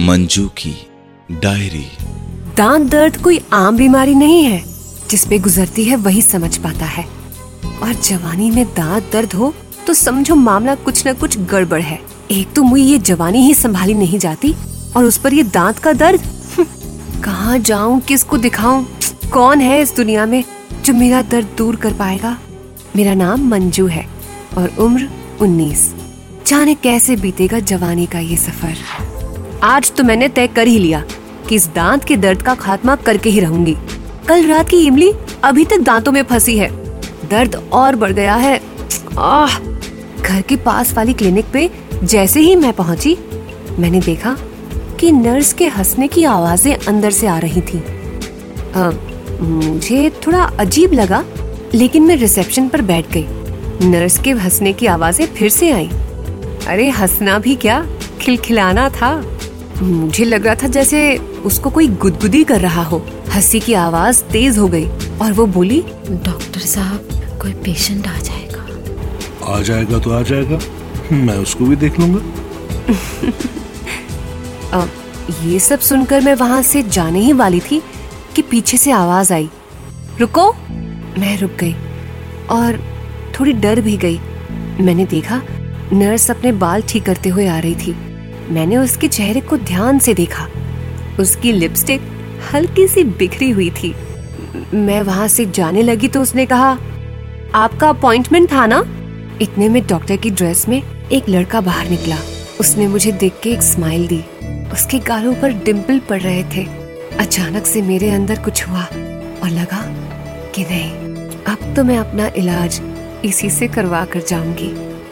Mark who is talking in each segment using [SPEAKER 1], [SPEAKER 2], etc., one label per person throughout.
[SPEAKER 1] मंजू की डायरी।
[SPEAKER 2] दांत दर्द कोई आम बीमारी नहीं है, जिस पे गुजरती है वही समझ पाता है। और जवानी में दांत दर्द हो तो समझो मामला कुछ न कुछ गड़बड़ है। एक तो मुझे ये जवानी ही संभाली नहीं जाती और उस पर ये दांत का दर्द। कहाँ जाऊं, किसको दिखाऊं? कौन है इस दुनिया में जो मेरा दर्द दूर कर पाएगा? मेरा नाम मंजू है और उम्र 19। जाने कैसे बीतेगा जवानी का ये सफर। आज तो मैंने तय कर ही लिया कि इस दांत के दर्द का खात्मा करके ही रहूंगी। कल रात की इमली अभी तक दांतों में फंसी है, दर्द और बढ़ गया है। घर के पास वाली क्लिनिक पे जैसे ही मैं पहुंची, मैंने देखा कि नर्स के हंसने की आवाजें अंदर से आ रही थी। मुझे थोड़ा अजीब लगा, लेकिन मैं रिसेप्शन पर बैठ गई। नर्स के हंसने की आवाजें फिर से आई। अरे हंसना भी क्या, खिलखिलाना था। मुझे लग रहा था जैसे उसको कोई गुदगुदी कर रहा हो। हंसी की आवाज तेज हो गई और वो बोली,
[SPEAKER 3] डॉक्टर साहब, कोई पेशेंट आ जाएगा।
[SPEAKER 4] आ जाएगा तो आ जाएगा, मैं उसको भी देख लूंगा।
[SPEAKER 2] ये सब सुनकर मैं वहाँ से जाने ही वाली थी कि पीछे से आवाज आई, रुको। मैं रुक गई और थोड़ी डर भी गई। मैंने देखा नर्स अपने बाल ठीक करते हुए आ रही थी। मैंने उसके चेहरे को ध्यान से देखा। उसकी लिपस्टिक हल्की सी बिखरी हुई थी। मैं वहां से जाने लगी तो उसने कहा, आपका अपॉइंटमेंट था ना? इतने में डॉक्टर की ड्रेस में एक लड़का बाहर निकला। उसने मुझे देख के एक स्माइल दी। उसके गालों पर डिंपल पड़ रहे थे। अचानक से मेरे अंदर कुछ हुआ और लगा कि नहीं, अब तो मैं अपना इलाज इसी से करवा कर जाऊंगी।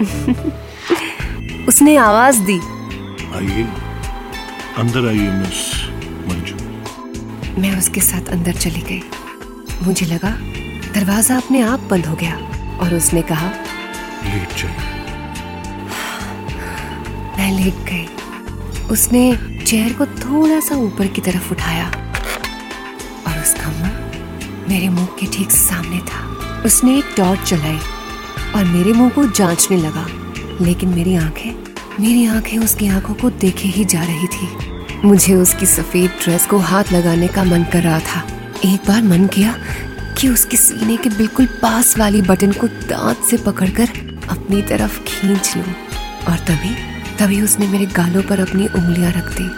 [SPEAKER 2] उसने आवाज दी,
[SPEAKER 4] आइए, अंदर आइए मिस मंजू।
[SPEAKER 2] मैं उसके साथ अंदर चली गई। मुझे लगा दरवाजा अपने आप बंद हो गया और उसने कहा,
[SPEAKER 4] लेट जाइए।
[SPEAKER 2] मैं लेट गई। उसने चेयर को थोड़ा सा ऊपर की तरफ उठाया और उसका मुंह मेरे मुंह के ठीक सामने था। उसने एक टॉर्च जलाई और मेरे मुंह को जांचने लगा, लेकिन मेरी आंखें उसकी आंखों को देखे ही जा रही थी। मुझे उसकी सफेद ड्रेस को हाथ लगाने का मन कर रहा था। एक बार मन किया कि उसके सीने के बिल्कुल पास वाली बटन को दांत से पकड़कर अपनी तरफ खींच लूं, और तभी उसने मेरे गालों पर अपनी उंगलियां रख दी।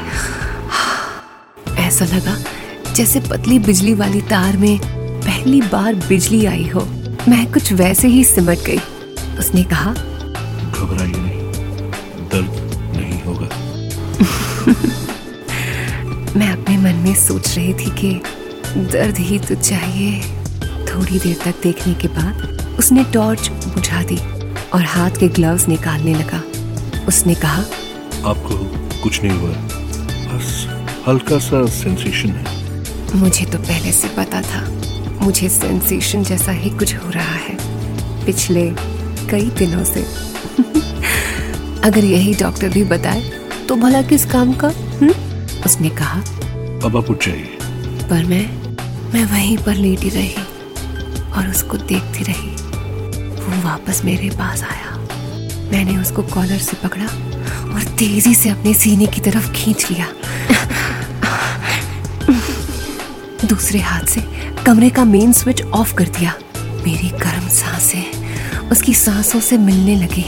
[SPEAKER 2] ऐसा लगा जैसे पतली बिजली वाली तार में पहली बार बिजली आई हो। मैं कुछ वैसे ही सिमट गई। उसने कहा,
[SPEAKER 4] घबराइए नहीं, दर्द नहीं होगा।
[SPEAKER 2] मैं अपने मन में सोच रही थी कि दर्द ही तो चाहिए। थोड़ी देर तक देखने के बाद उसने टॉर्च बुझा दी और हाथ के ग्लव्स निकालने लगा। उसने कहा,
[SPEAKER 4] आपको कुछ नहीं हुआ, बस हल्का सा सेंसेशन है।
[SPEAKER 2] मुझे तो पहले से पता था, मुझे सेंसेशन जैसा ही कुछ हो रहा है पिछले कई दिनों से। अगर यही डॉक्टर भी बताए तो भला किस काम का? उसने कहा,
[SPEAKER 4] अब आप उठ जाइए।
[SPEAKER 2] पर मैं वहीं पर लेटी रही और उसको देखती रही। वो वापस मेरे पास आया। मैंने उसको कॉलर से पकड़ा और तेजी से अपने सीने की तरफ खींच लिया। दूसरे हाथ से कमरे का मेन स्विच ऑफ कर दिया। मेरी गर्म सांसें उसकी सांसों से मिलने लगी।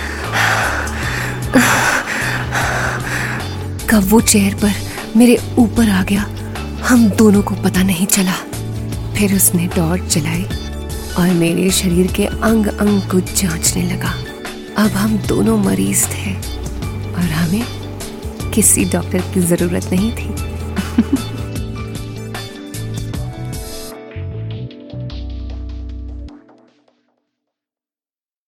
[SPEAKER 2] कब वो चेयर पर मेरे ऊपर आ गया, हम दोनों को पता नहीं चला। फिर उसने टॉर्च जलाई और मेरे शरीर के अंग अंग को जांचने लगा। अब हम दोनों मरीज थे और हमें किसी डॉक्टर की जरूरत नहीं थी।